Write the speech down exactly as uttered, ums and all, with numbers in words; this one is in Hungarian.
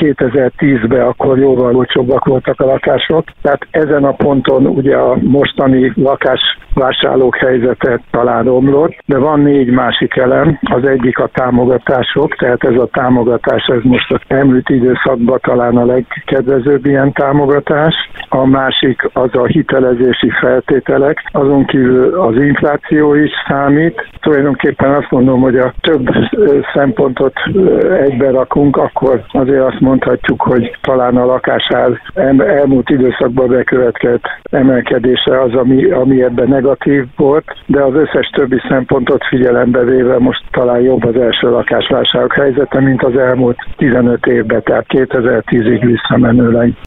kétezer-tízben akkor jóval olcsóbbak voltak a lakások. Tehát ezen a ponton ugye a mostani lakásvásárlók helyzete talán romlott, de van négy másik elem. Az egyik a támogatások, tehát ez a támogatás, ez most az elmúlt időszakban talán a legkedvezőbb ilyen támogatás. A másik az a hitelezési feltételek, azon kívül az infláció is számít. Tulajdonképpen azt mondom, hogy a több szempontot egybe rakunk, akkor azért azt mondhatjuk, hogy talán a lakásár elmúlt időszakban bekövetkezett emelkedése az, ami, ami ebben negatív volt, de az összes többi szempontot figyelembe véve most talán jobb az első lakásvásárok helyzete, mint az elmúlt tizenöt évben, tehát kétezer-tízig visszamenőleg.